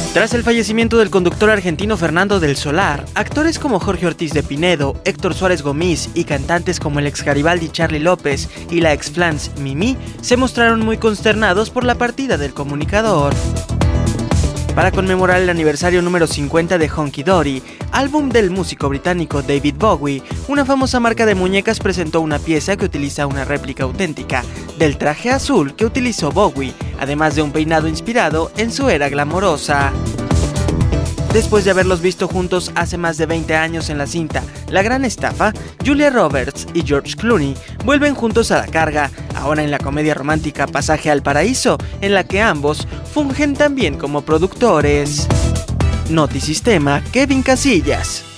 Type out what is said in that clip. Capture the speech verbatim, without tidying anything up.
Tras el fallecimiento del conductor argentino Fernando del Solar, actores como Jorge Ortiz de Pinedo, Héctor Suárez Gomis y cantantes como el ex Garibaldi Charly López y la ex Flans Mimi se mostraron muy consternados por la partida del comunicador. Para conmemorar el aniversario número cincuenta de Hunky Dory, álbum del músico británico David Bowie, una famosa marca de muñecas presentó una pieza que utiliza una réplica auténtica del traje azul que utilizó Bowie, además de un peinado inspirado en su era glamorosa. Después de haberlos visto juntos hace más de veinte años en la cinta La Gran Estafa, Julia Roberts y George Clooney vuelven juntos a la carga, ahora en la comedia romántica Pasaje al Paraíso, en la que ambos fungen también como productores. Notisistema, Kevin Casillas.